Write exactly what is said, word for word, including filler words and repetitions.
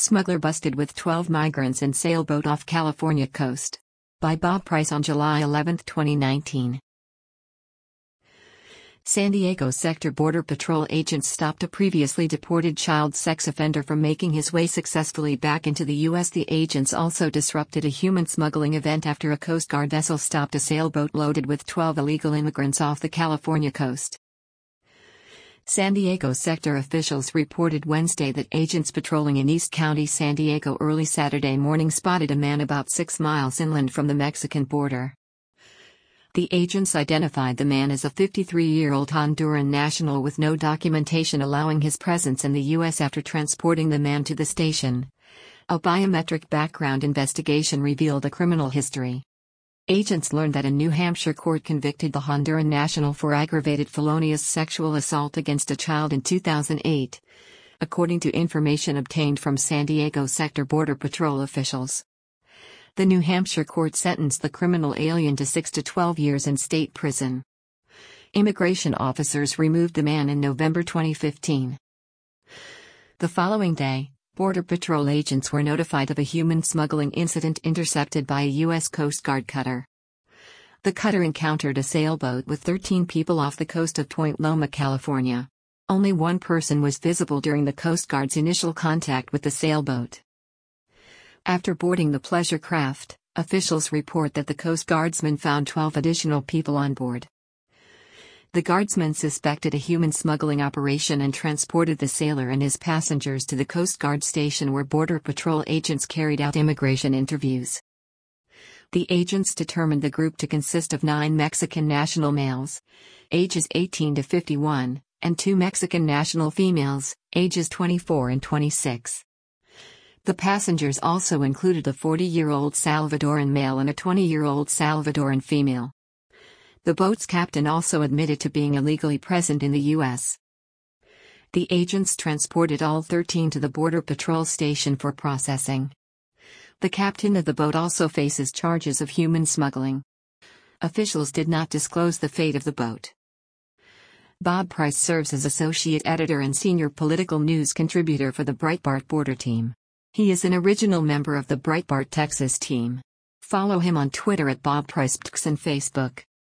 Smuggler busted with twelve migrants in sailboat off California coast. By Bob Price on July eleventh, twenty nineteen. San Diego Sector Border Patrol agents stopped a previously deported child sex offender from making his way successfully back into the U S. The agents also disrupted a human smuggling event after a Coast Guard vessel stopped a sailboat loaded with twelve illegal immigrants off the California coast. San Diego sector officials reported Wednesday that agents patrolling in East County, San Diego early Saturday morning spotted a man about six miles inland from the Mexican border. The agents identified the man as a fifty-three-year-old Honduran national with no documentation allowing his presence in the U S after transporting the man to the station. A biometric background investigation revealed a criminal history. Agents learned that a New Hampshire court convicted the Honduran national for aggravated felonious sexual assault against a child in two thousand eight, according to information obtained from San Diego Sector Border Patrol officials. The New Hampshire court sentenced the criminal alien to six to twelve years in state prison. Immigration officers removed the man in November twenty fifteen. The following day, Border Patrol agents were notified of a human smuggling incident intercepted by a U S Coast Guard cutter. The cutter encountered a sailboat with thirteen people off the coast of Point Loma, California. Only one person was visible during the Coast Guard's initial contact with the sailboat. After boarding the pleasure craft, officials report that the Coast Guardsmen found twelve additional people on board. The guardsmen suspected a human smuggling operation and transported the sailor and his passengers to the Coast Guard station where Border Patrol agents carried out immigration interviews. The agents determined the group to consist of nine Mexican national males, ages eighteen to fifty-one, and two Mexican national females, ages twenty-four and twenty-six. The passengers also included a forty-year-old Salvadoran male and a twenty-year-old Salvadoran female. The boat's captain also admitted to being illegally present in the U S. The agents transported all thirteen to the Border Patrol station for processing. The captain of the boat also faces charges of human smuggling. Officials did not disclose the fate of the boat. Bob Price serves as associate editor and senior political news contributor for the Breitbart Border team. He is an original member of the Breitbart Texas team. Follow him on Twitter at Bob Price and Facebook.